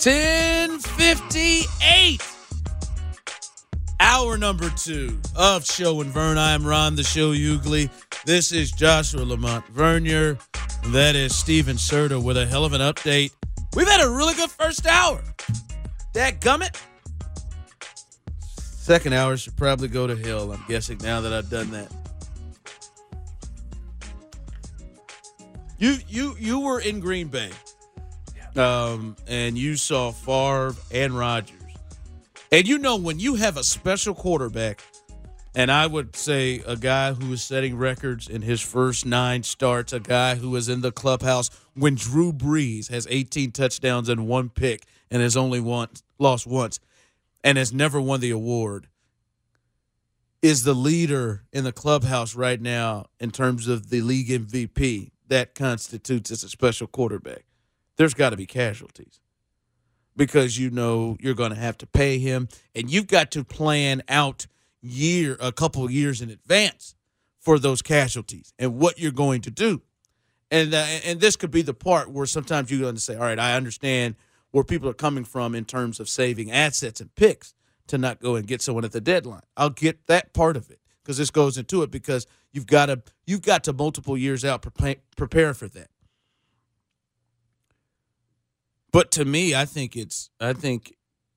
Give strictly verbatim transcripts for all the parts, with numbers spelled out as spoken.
ten fifty-eight. Hour number two of Show and Vern. I am Ron the Show Hughley. This is Joshua Lamont Vernier. That is Steven Serta with a hell of an update. We've had a really good first hour. Dadgummit. Second hour should probably go to hell, I'm guessing, now that I've done that. You you you were in Green Bay, um, and you saw Favre and Rodgers. And you know when you have a special quarterback, and I would say a guy who is setting records in his first nine starts, a guy who is in the clubhouse when Drew Brees has eighteen touchdowns and one pick and has only once, lost once and has never won the award, is the leader in the clubhouse right now in terms of the league M V P. That constitutes as a special quarterback. There's got to be casualties because you know you're going to have to pay him, and you've got to plan out year a couple of years in advance for those casualties and what you're going to do. And uh, and this could be the part where sometimes you're going to say, all right, I understand where people are coming from in terms of saving assets and picks to not go and get someone at the deadline. I'll get that part of it because this goes into it because you've got to you've got to multiple years out prepare, prepare for that. But to me, I think it's I think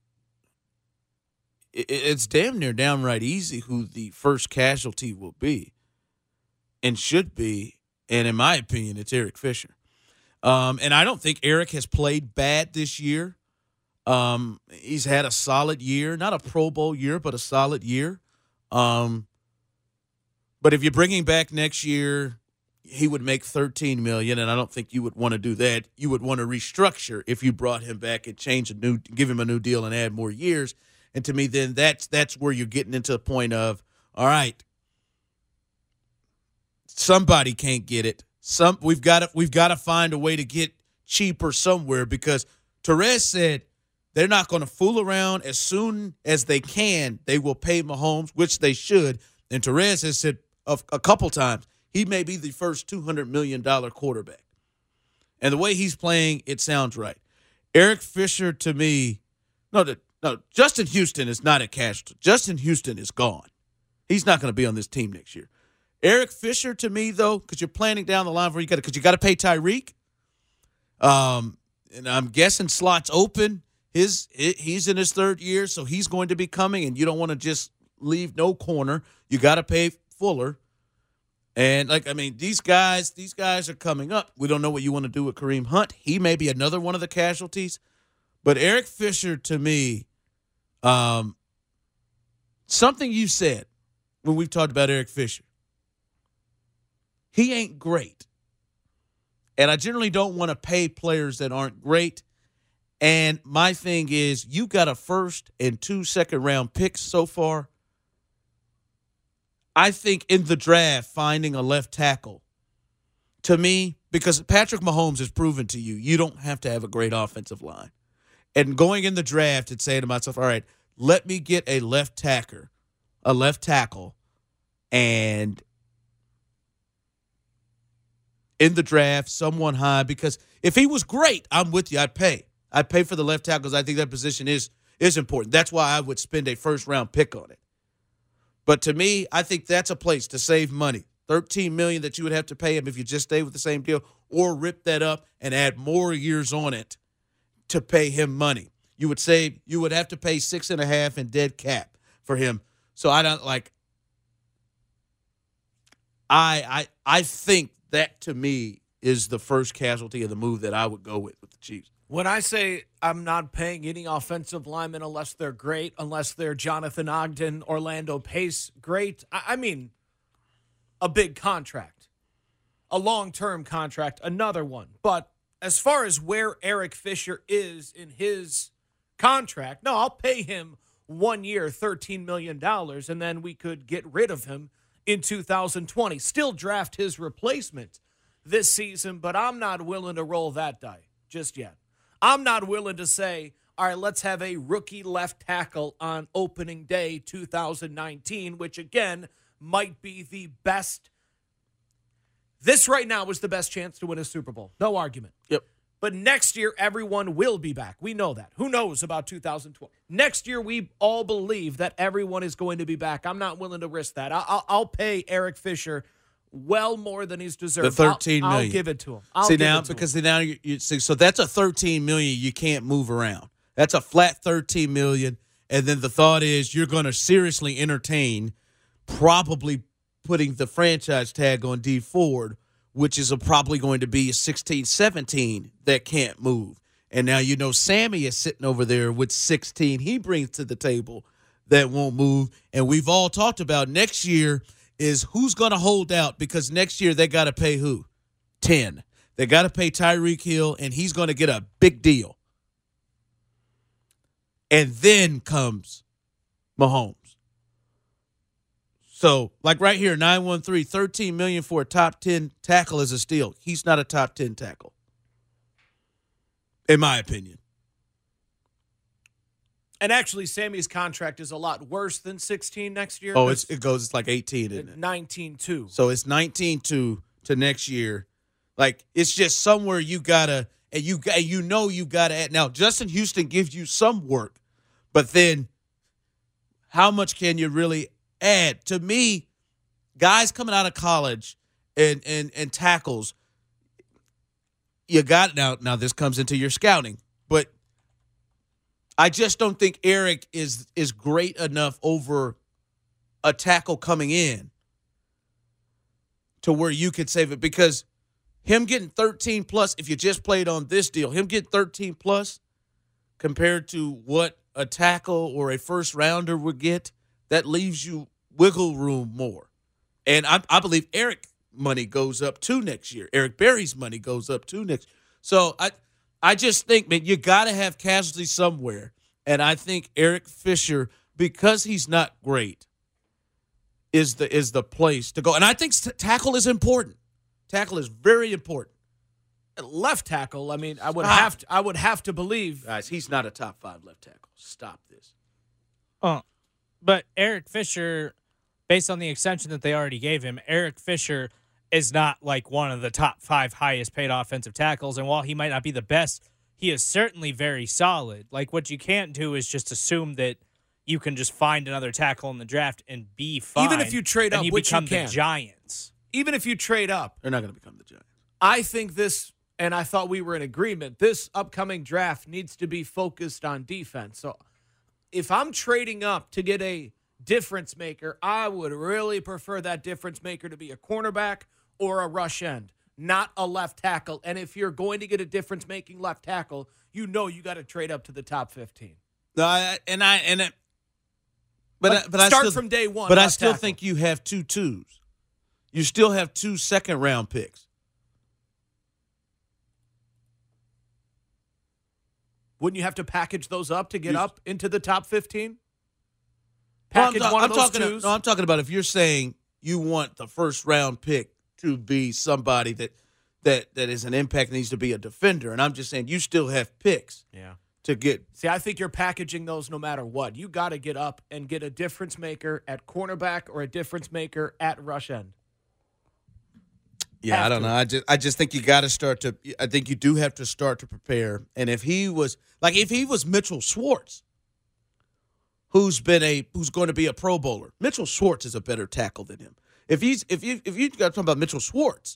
it's damn near downright easy who the first casualty will be and should be. And in my opinion, it's Eric Fisher. Um, and I don't think Eric has played bad this year. Um, he's had a solid year, not a Pro Bowl year, but a solid year. Um, but if you're bringing back next year, he would make thirteen million dollars, and I don't think you would want to do that. You would want to restructure if you brought him back and change a new, give him a new deal and add more years. And to me, then that's that's where you're getting into the point of, all right, somebody can't get it. Some we've got to we've got to find a way to get cheaper somewhere because Torres said they're not going to fool around. As soon as they can, they will pay Mahomes, which they should. And Torres has said a, a couple times he may be the first two hundred million dollars quarterback. And the way he's playing, it sounds right. Eric Fisher, to me, no, the, no, Justin Houston is not a casualty. Justin Houston is gone. He's not going to be on this team next year. Eric Fisher, to me, though, because you're planning down the line where you got because you got to pay Tyreek. Um, and I'm guessing slots open. His he's in his third year, so he's going to be coming, and you don't want to just leave no corner. You got to pay Fuller. And, like, I mean, these guys, these guys are coming up. We don't know what you want to do with Kareem Hunt. He may be another one of the casualties. But Eric Fisher, to me, um, something you said when we've talked about Eric Fisher, he ain't great. And I generally don't want to pay players that aren't great. And my thing is, you got a first and two second-round picks so far. I think in the draft, finding a left tackle, to me, because Patrick Mahomes has proven to you, you don't have to have a great offensive line. And going in the draft and saying to myself, all right, let me get a left tackle, a left tackle, and in the draft, someone high, because if he was great, I'm with you, I'd pay. I'd pay for the left tackle because I think that position is is important. That's why I would spend a first-round pick on it. But to me, I think that's a place to save money. thirteen million dollars that you would have to pay him if you just stay with the same deal, or rip that up and add more years on it to pay him money. You would save, you would have to pay six and a half in dead cap for him. So I don't like, I I I think that to me is the first casualty of the move that I would go with with the Chiefs. When I say I'm not paying any offensive linemen unless they're great, unless they're Jonathan Ogden, Orlando Pace, great, I, I mean a big contract, a long-term contract, another one. But as far as where Eric Fisher is in his contract, no, I'll pay him one year, thirteen million dollars, and then we could get rid of him in two thousand twenty. Still draft his replacement this season, but I'm not willing to roll that die just yet. I'm not willing to say, all right, let's have a rookie left tackle on opening day two thousand nineteen, which, again, might be the best. This right now was the best chance to win a Super Bowl. No argument. Yep. But next year, everyone will be back. We know that. Who knows about two thousand twelve? Next year, we all believe that everyone is going to be back. I'm not willing to risk that. I'll, I'll, I'll pay Eric Fisher well more than he's deserved. The thirteen I'll, million. I'll give it to him. I'll see give now it to because him. now you, you see, so that's a thirteen million you can't move around. That's a flat thirteen million, and then the thought is you're going to seriously entertain probably putting the franchise tag on D Ford, which is a, probably going to be a sixteen, seventeen that can't move. And now you know Sammy is sitting over there with sixteen he brings to the table that won't move. And we've all talked about next year is who's going to hold out, because next year they got to pay who? ten. They got to pay Tyreek Hill, and he's going to get a big deal. And then comes Mahomes. So, like right here, nine one three, thirteen million dollars for a top ten tackle is a steal. He's not a top ten tackle, in my opinion. And actually, Sammy's contract is a lot worse than sixteen next year. Oh, it's, it goes, it's like eighteen, isn't it? nineteen two. So it's nineteen two to next year. Like, it's just somewhere you got to, and you, you know you got to add. Now, Justin Houston gives you some work, but then how much can you really add? To me, guys coming out of college and and and tackles, you got now. Now this comes into your scouting, but I just don't think Eric is is great enough over a tackle coming in to where you could save it, because him getting thirteen plus, if you just played on this deal, him getting thirteen plus compared to what a tackle or a first rounder would get, that leaves you wiggle room more. And I, I believe Eric money goes up too next year. Eric Berry's money goes up too next. So I I just think, man, you got to have casualty somewhere. And I think Eric Fisher, because he's not great, is the is the place to go. And I think t- tackle is important. Tackle is very important. Left tackle, I mean, I would Stop. have to, I would have to believe. Guys, he's not a top five left tackle. Stop this. Oh, but Eric Fisher, based on the extension that they already gave him, Eric Fisher is not like one of the top five highest paid offensive tackles. And while he might not be the best, he is certainly very solid. Like, what you can't do is just assume that you can just find another tackle in the draft and be fine. Even if you trade and up, you which become you can. the Giants. Even if you trade up, They're not going to become the Giants. I think this, and I thought we were in agreement, this upcoming draft needs to be focused on defense. So if I'm trading up to get a difference maker, I would really prefer that difference maker to be a cornerback or a rush end, not a left tackle. And if you're going to get a difference-making left tackle, you know you got to trade up to the top fifteen. No, I, and I and it, but But I, but I start still, from day one. But I left still tackle. think you have two twos. You still have two second round picks. Wouldn't you have to package those up to get You- up into the top fifteen? Well, I'm Package ta- one I'm of those talking. twos. No, I'm talking about if you're saying you want the first round pick to be somebody that that that is an impact, needs to be a defender, and I'm just saying you still have picks Yeah. to get. See, I think you're packaging those no matter what. You got to get up and get a difference maker at cornerback or a difference maker at rush end. Yeah, Have I don't to. know. I just I just think you got to start to. I think you do have to start to prepare. And if he was like if he was Mitchell Schwartz, who's been a who's going to be a Pro Bowler, Mitchell Schwartz is a better tackle than him. If he's if you if you got to talk about Mitchell Schwartz,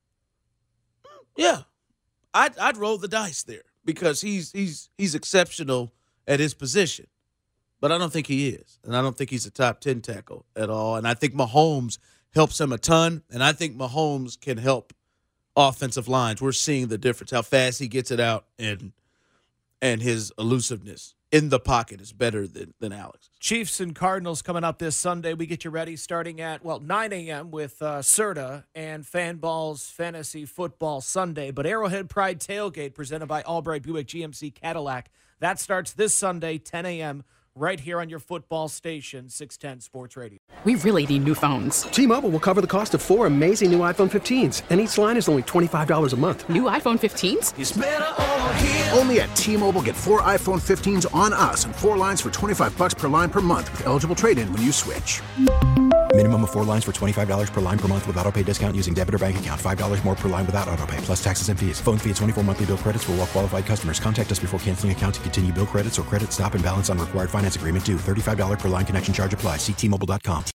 yeah, I'd I'd roll the dice there because he's he's he's exceptional at his position, but I don't think he is, and I don't think he's a top ten tackle at all. And I think Mahomes helps him a ton, and I think Mahomes can help offensive lines. We're seeing the difference, how fast he gets it out, and and his elusiveness in the pocket is better than, than Alex. Chiefs and Cardinals coming up this Sunday. We get you ready starting at, well, nine a.m. with uh, Serta and Fanball's Fantasy Football Sunday. But Arrowhead Pride Tailgate presented by Albright Buick G M C Cadillac. That starts this Sunday, ten a.m., right here on your football station, six ten Sports Radio. We really need new phones. T-Mobile will cover the cost of four amazing new iPhone fifteens, and each line is only twenty-five dollars a month. New iPhone fifteens? Only at T-Mobile, get four iPhone fifteens on us and four lines for twenty-five bucks per line per month with eligible trade-in when you switch. Minimum of four lines for twenty-five dollars per line per month with autopay discount using debit or bank account. five dollars more per line without autopay, plus taxes and fees. Phone fee at twenty-four monthly bill credits for well qualified customers. Contact us before canceling account to continue bill credits or credit stop and balance on required finance agreement due. thirty-five dollars per line connection charge applies. See T Mobile dot com.